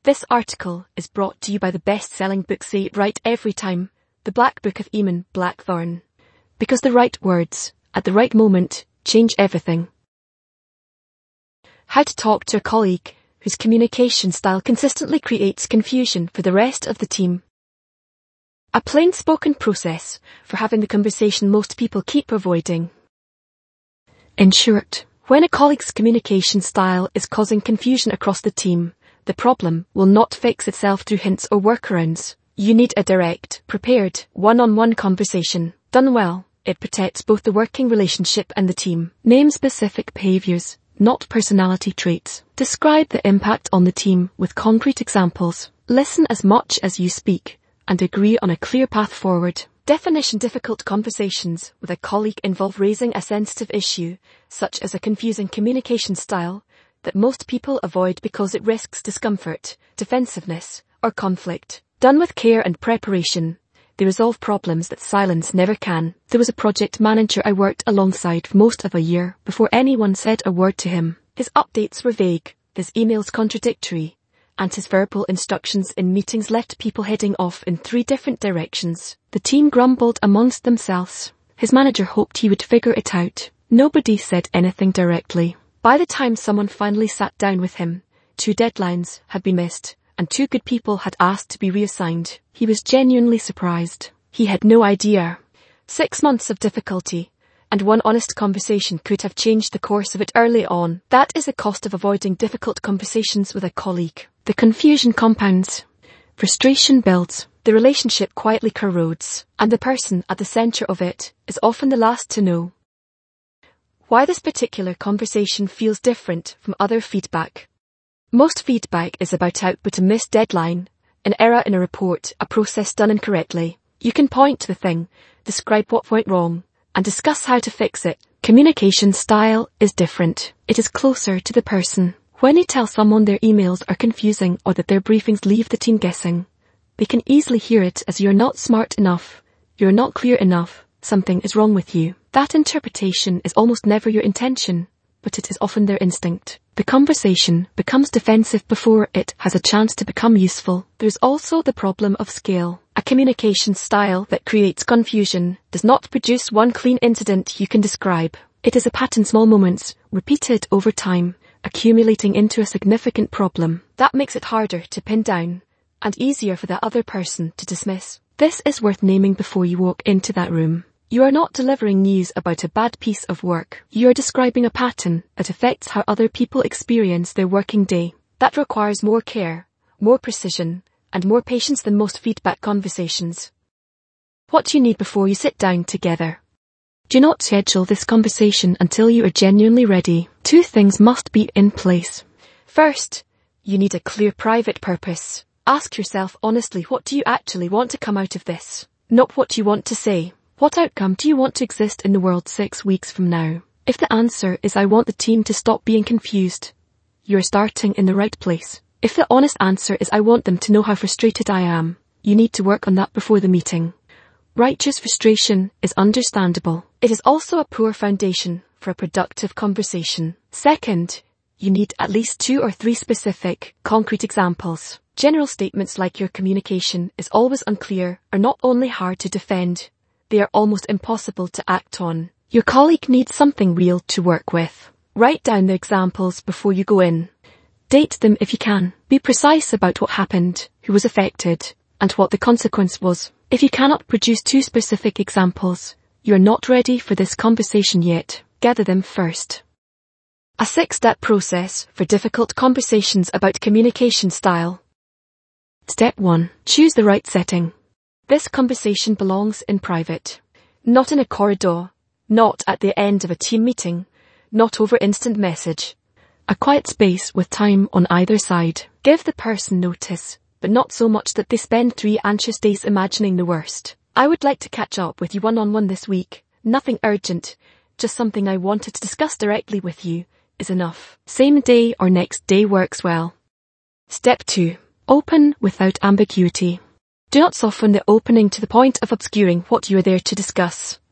This article is brought to you by the best-selling book Say It Right Every Time, The Black Book of Eamon Blackthorne. Because the right words, at the right moment, change everything. How to talk to a colleague whose communication style consistently creates confusion for the rest of the team. A plain-spoken process for having the conversation most people keep avoiding. In short, when a colleague's communication style is causing confusion across the team, the problem will not fix itself through hints or workarounds. You need a direct, prepared, one-on-one conversation. Done well, it protects both the working relationship and the team. Name specific behaviors, not personality traits. Describe the impact on the team with concrete examples. Listen as much as you speak, and agree on a clear path forward. Definition: difficult conversations with a colleague involve raising a sensitive issue, such as a confusing communication style, that most people avoid because it risks discomfort, defensiveness, or conflict. Done with care and preparation, they resolve problems that silence never can. There was a project manager I worked alongside for most of a year before anyone said a word to him. His updates were vague, his emails contradictory, and his verbal instructions in meetings left people heading off in 3 different directions. The team grumbled amongst themselves. His manager hoped he would figure it out. Nobody said anything directly. By the time someone finally sat down with him, 2 deadlines had been missed, and 2 good people had asked to be reassigned. He was genuinely surprised. He had no idea. 6 months of difficulty, and 1 honest conversation could have changed the course of it early on. That is the cost of avoiding difficult conversations with a colleague. The confusion compounds. Frustration builds. The relationship quietly corrodes, and the person at the center of it is often the last to know why this particular conversation feels different from other feedback. Most feedback is about output: a missed deadline, an error in a report, a process done incorrectly. You can point to the thing, describe what went wrong, and discuss how to fix it. Communication style is different. It is closer to the person. When you tell someone their emails are confusing or that their briefings leave the team guessing, they can easily hear it as "you're not smart enough, you're not clear enough, something is wrong with you." That interpretation is almost never your intention, but it is often their instinct. The conversation becomes defensive before it has a chance to become useful. There's also the problem of scale. A communication style that creates confusion does not produce one clean incident you can describe. It is a pattern: small moments, repeated over time, accumulating into a significant problem. That makes it harder to pin down, and easier for the other person to dismiss. This is worth naming before you walk into that room. You are not delivering news about a bad piece of work. You are describing a pattern that affects how other people experience their working day. That requires more care, more precision, and more patience than most feedback conversations. What do you need before you sit down together? Do not schedule this conversation until you are genuinely ready. 2 things must be in place. First, you need a clear private purpose. Ask yourself honestly, what do you actually want to come out of this? Not what you want to say. What outcome do you want to exist in the world 6 weeks from now? If the answer is "I want the team to stop being confused," you're starting in the right place. If the honest answer is "I want them to know how frustrated I am," you need to work on that before the meeting. Righteous frustration is understandable. It is also a poor foundation for a productive conversation. Second, you need at least 2 or 3 specific, concrete examples. General statements like "your communication is always unclear" are not only hard to defend, they are almost impossible to act on. Your colleague needs something real to work with. Write down the examples before you go in. Date them if you can. Be precise about what happened, who was affected, and what the consequence was. If you cannot produce 2 specific examples, you're not ready for this conversation yet. Gather them first. A 6-step process for difficult conversations about communication style. Step 1. Choose the right setting. This conversation belongs in private. Not in a corridor, not at the end of a team meeting, not over instant message. A quiet space with time on either side. Give the person notice, but not so much that they spend 3 anxious days imagining the worst. "I would like to catch up with you one-on-one this week. Nothing urgent, just something I wanted to discuss directly with you," is enough. Same day or next day works well. Step 2. Open without ambiguity. Do not soften the opening to the point of obscuring what you are there to discuss.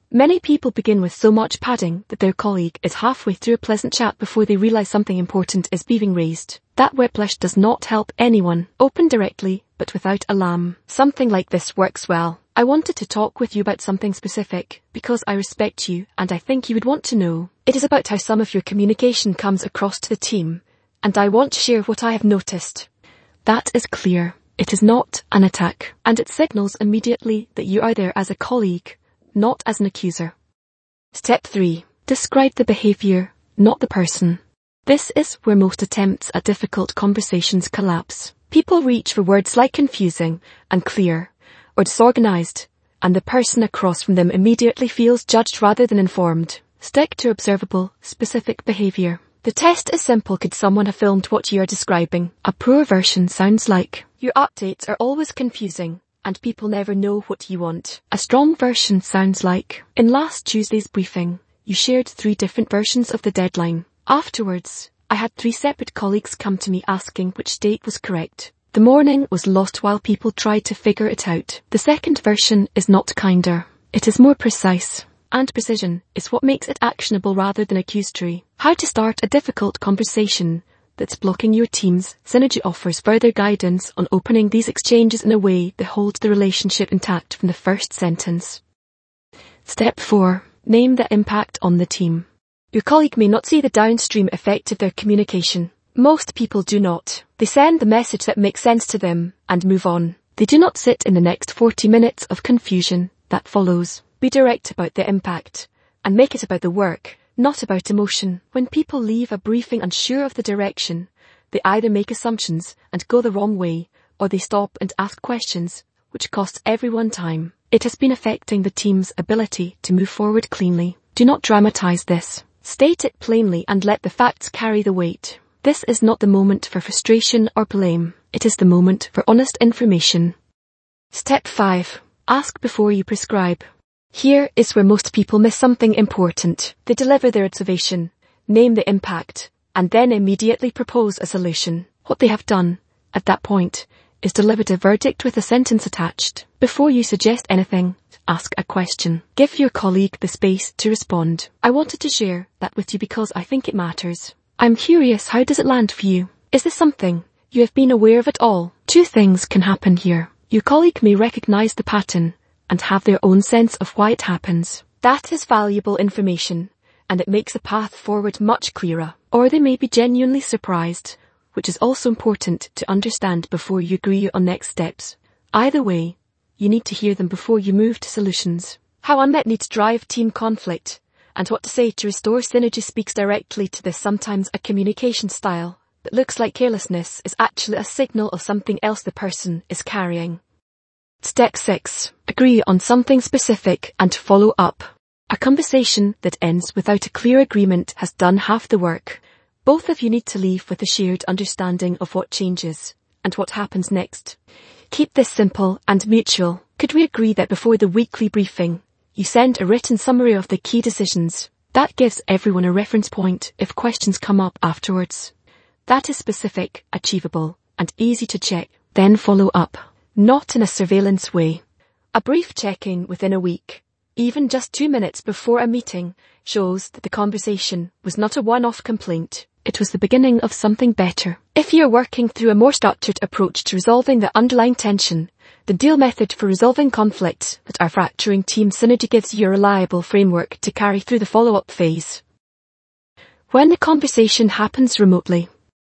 Many people begin with so much padding that their colleague is halfway through a pleasant chat before they realize something important is being raised. That whiplash does not help anyone. Open directly, but without alarm. Something like this works well. I wanted to talk with you about something specific, because I respect you and I think you would want to know. It is about how some of your communication comes across to the team, and I want to share what I have noticed. That is clear. It is not an attack, and it signals immediately that you are there as a colleague, not as an accuser. Step 3. Describe the behavior, not the person. This is where most attempts at difficult conversations collapse. People reach for words like confusing, unclear, or disorganized, and the person across from them immediately feels judged rather than informed. Stick to observable, specific behavior. The test is simple. Could someone have filmed what you are describing? A poor version sounds like, your updates are always confusing, and people never know what you want. A strong version sounds like, in last Tuesday's briefing, you shared 3 different versions of the deadline. Afterwards, I had 3 separate colleagues come to me asking which date was correct. The morning was lost while people tried to figure it out. The second version is not kinder. It is more precise. And precision is what makes it actionable rather than accusatory. How to start a difficult conversation that's blocking your team's Synergy offers further guidance on opening these exchanges in a way that holds the relationship intact from the first sentence. Step 4. Name the impact on the team. Your colleague may not see the downstream effect of their communication. Most people do not. They send the message that makes sense to them and move on. They do not sit in the next 40 minutes of confusion that follows. Be direct about the impact and make it about the work, not about emotion. When people leave a briefing unsure of the direction, they either make assumptions and go the wrong way, or they stop and ask questions, which costs everyone time. It has been affecting the team's ability to move forward cleanly. Do not dramatize this. State it plainly and let the facts carry the weight. This is not the moment for frustration or blame. It is the moment for honest information. Step 5. Ask before you prescribe. Here is where most people miss something important. They deliver their observation, name the impact, and then immediately propose a solution. What they have done, at that point, is delivered a verdict with a sentence attached. Before you suggest anything, ask a question. Give your colleague the space to respond. I wanted to share that with you because I think it matters. I'm curious, how does it land for you? Is this something you have been aware of at all? 2 things can happen here. Your colleague may recognize the pattern and have their own sense of why it happens. That is valuable information, and it makes a path forward much clearer. Or they may be genuinely surprised, which is also important to understand before you agree on next steps. Either way, you need to hear them before you move to solutions. How unmet needs drive team conflict, and what to say to restore synergy speaks directly to this. Sometimes a communication style that looks like carelessness is actually a signal of something else the person is carrying. Step 6. Agree on something specific and follow up. A conversation that ends without a clear agreement has done half the work. Both of you need to leave with a shared understanding of what changes and what happens next. Keep this simple and mutual. Could we agree that before the weekly briefing, you send a written summary of the key decisions? That gives everyone a reference point if questions come up afterwards. That is specific, achievable, and easy to check. Then follow up. Not in a surveillance way. A brief check-in within a week, even just 2 minutes before a meeting, shows that the conversation was not a one-off complaint. It was the beginning of something better. If you're working through a more structured approach to resolving the underlying tension, the DEAL method for resolving conflicts that are fracturing team synergy gives you a reliable framework to carry through the follow-up phase. When the conversation happens remotely.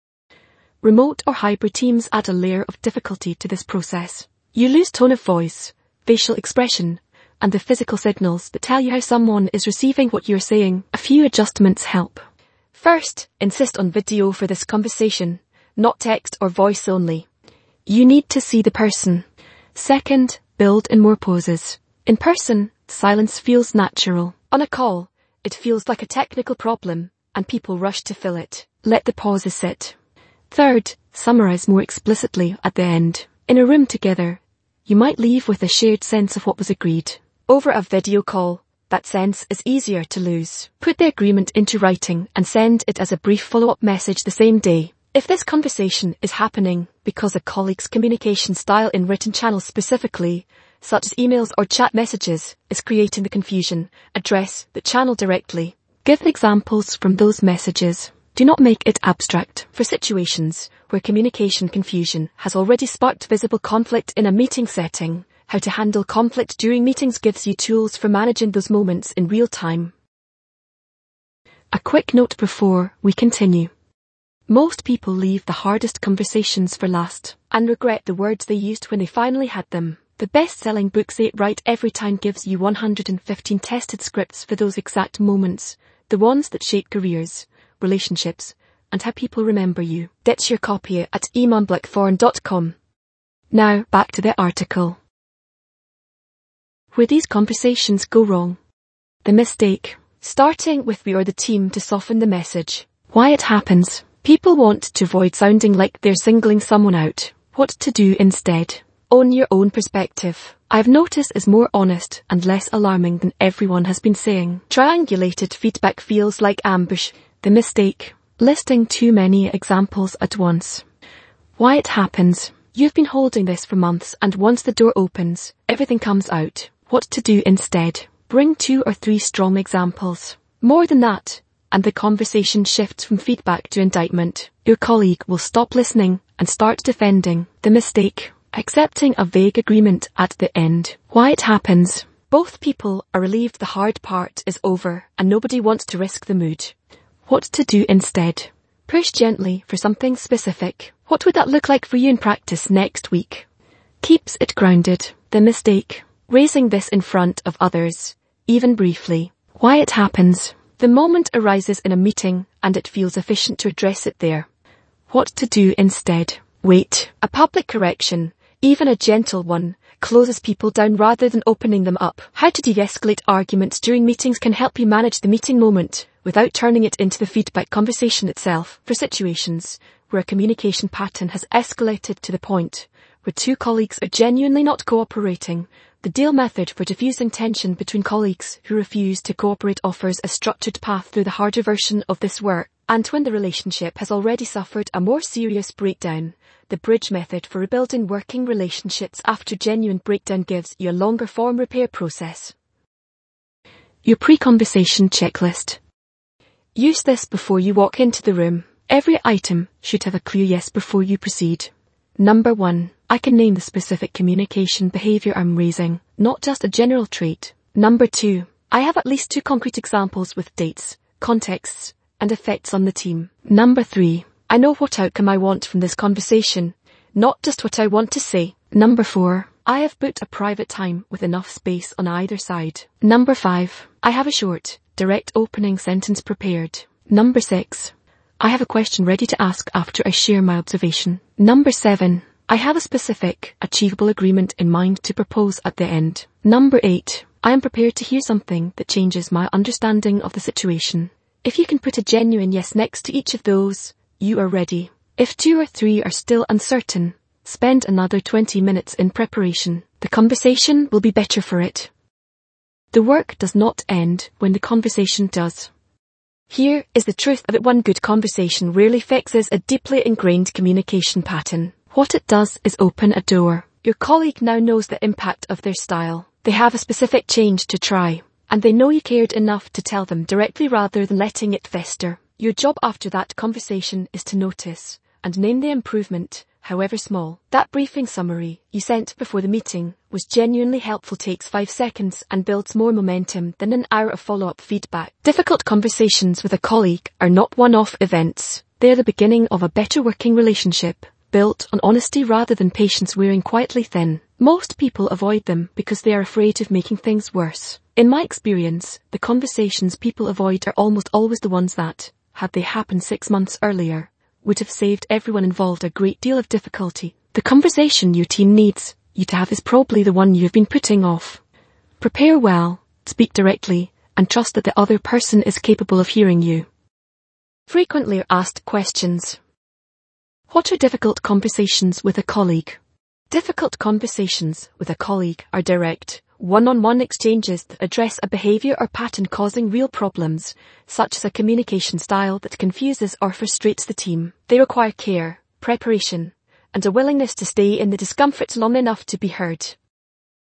Remote or hybrid teams add a layer of difficulty to this process. You lose tone of voice, facial expression, and the physical signals that tell you how someone is receiving what you're saying. A few adjustments help. First, insist on video for this conversation, not text or voice only. You need to see the person. Second, build in more pauses. In person, silence feels natural. On a call, it feels like a technical problem, and people rush to fill it. Let the pauses sit. Third, summarize more explicitly at the end. In a room together, you might leave with a shared sense of what was agreed. Over a video call, that sense is easier to lose. Put the agreement into writing and send it as a brief follow-up message the same day. If this conversation is happening because a colleague's communication style in written channels specifically such as emails or chat messages, is creating the confusion. Address the channel directly. Give examples from those messages. Do not make it abstract. For situations where communication confusion has already sparked visible conflict in a meeting setting, how to handle conflict during meetings gives you tools for managing those moments in real time. A quick note before we continue. Most people leave the hardest conversations for last and regret the words they used when they finally had them. The best-selling book Say It Right Every Time gives you 115 tested scripts for those exact moments, the ones that shape careers, relationships, and how people remember you. Get your copy at imanblackthorn.com. Now back to the article. Where these conversations go wrong. The mistake. Starting with we or the team to soften the message. Why it happens. People want to avoid sounding like they're singling someone out. What to do instead. Own your own perspective. I've noticed is more honest and less alarming than everyone has been saying. Triangulated feedback feels like ambush. The mistake. Listing too many examples at once. Why it happens. You've been holding this for months and once the door opens, everything comes out. What to do instead. Bring 2 or 3 strong examples. More than that, and the conversation shifts from feedback to indictment. Your colleague will stop listening and start defending. The mistake. Accepting a vague agreement at the end. Why it happens. Both people are relieved the hard part is over and nobody wants to risk the mood. What to do instead. Push gently for something specific. What would that look like for you in practice next week? Keeps it grounded. The mistake. Raising this in front of others, even briefly. Why it happens. The moment arises in a meeting and it feels efficient to address it there. What to do instead. Wait. A public correction, even a gentle one, closes people down rather than opening them up. How to de-escalate arguments during meetings can help you manage the meeting moment without turning it into the feedback conversation itself. For situations where a communication pattern has escalated to the point where 2 colleagues are genuinely not cooperating, the deal method for diffusing tension between colleagues who refuse to cooperate offers a structured path through the harder version of this work. And when the relationship has already suffered a more serious breakdown, the bridge method for rebuilding working relationships after genuine breakdown gives you a longer form repair process. Your pre-conversation checklist. Use this before you walk into the room. Every item should have a clear yes before you proceed. Number 1. I can name the specific communication behavior I'm raising, not just a general trait. Number 2. I have at least 2 concrete examples with dates, contexts, and effects on the team. Number 3. I know what outcome I want from this conversation, not just what I want to say. Number 4. I have booked a private time with enough space on either side. Number 5. I have a short, direct opening sentence prepared. Number 6. I have a question ready to ask after I share my observation. Number 7. I have a specific, achievable agreement in mind to propose at the end. Number 8. I am prepared to hear something that changes my understanding of the situation. If you can put a genuine yes next to each of those, you are ready. If 2 or 3 are still uncertain, spend another 20 minutes in preparation. The conversation will be better for it. The work does not end when the conversation does. Here is the truth that one good conversation rarely fixes a deeply ingrained communication pattern. What it does is open a door. Your colleague now knows the impact of their style. They have a specific change to try, and they know you cared enough to tell them directly rather than letting it fester. Your job after that conversation is to notice and name the improvement, however small. That briefing summary you sent before the meeting was genuinely helpful, takes 5 seconds and builds more momentum than an hour of follow-up feedback. Difficult conversations with a colleague are not one-off events. They're the beginning of a better working relationship, built on honesty rather than patience wearing quietly thin. Most people avoid them because they are afraid of making things worse. In my experience, the conversations people avoid are almost always the ones that, had they happened 6 months earlier, would have saved everyone involved a great deal of difficulty. The conversation your team needs you to have is probably the one you've been putting off. Prepare well, speak directly, and trust that the other person is capable of hearing you. Frequently asked questions. What are difficult conversations with a colleague? Difficult conversations with a colleague are direct, one-on-one exchanges that address a behavior or pattern causing real problems, such as a communication style that confuses or frustrates the team. They require care, preparation, and a willingness to stay in the discomfort long enough to be heard.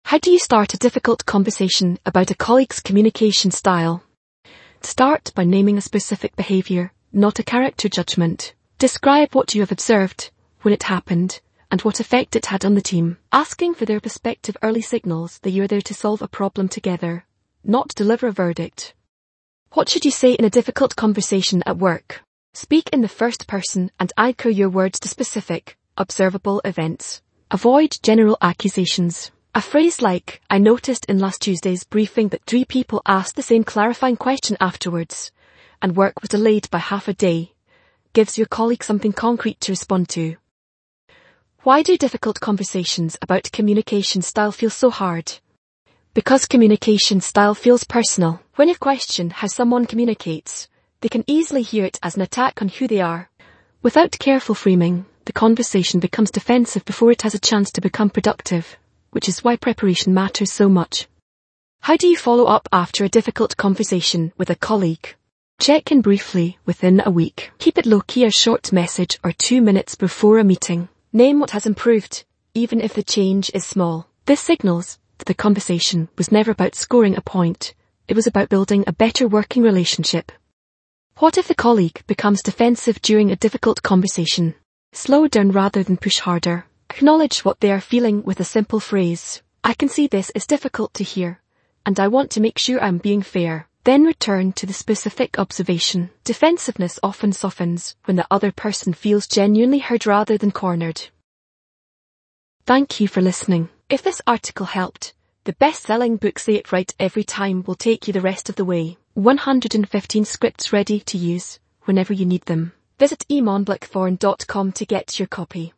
How do you start a difficult conversation about a colleague's communication style? Start by naming a specific behaviour, not a character judgment. Describe what you have observed, when it happened, and what effect it had on the team. Asking for their perspective early signals that you are there to solve a problem together, not deliver a verdict. What should you say in a difficult conversation at work? Speak in the first person and anchor your words to specific, observable events. Avoid general accusations. A phrase like, "I noticed in last Tuesday's briefing that 3 people asked the same clarifying question afterwards, and work was delayed by half a day," gives your colleague something concrete to respond to. Why do difficult conversations about communication style feel so hard? Because communication style feels personal. When you question how someone communicates, they can easily hear it as an attack on who they are. Without careful framing, the conversation becomes defensive before it has a chance to become productive, which is why preparation matters so much. How do you follow up after a difficult conversation with a colleague? Check in briefly within a week. Keep it low-key, a short message or 2 minutes before a meeting. Name what has improved, even if the change is small. This signals that the conversation was never about scoring a point. It was about building a better working relationship. What if the colleague becomes defensive during a difficult conversation? Slow down rather than push harder. Acknowledge what they are feeling with a simple phrase. "I can see this is difficult to hear, and I want to make sure I'm being fair." Then return to the specific observation. Defensiveness often softens when the other person feels genuinely heard rather than cornered. Thank you for listening. If this article helped, the best-selling book Say It Right Every Time will take you the rest of the way. 115 scripts ready to use whenever you need them. Visit emonblackthorn.com to get your copy.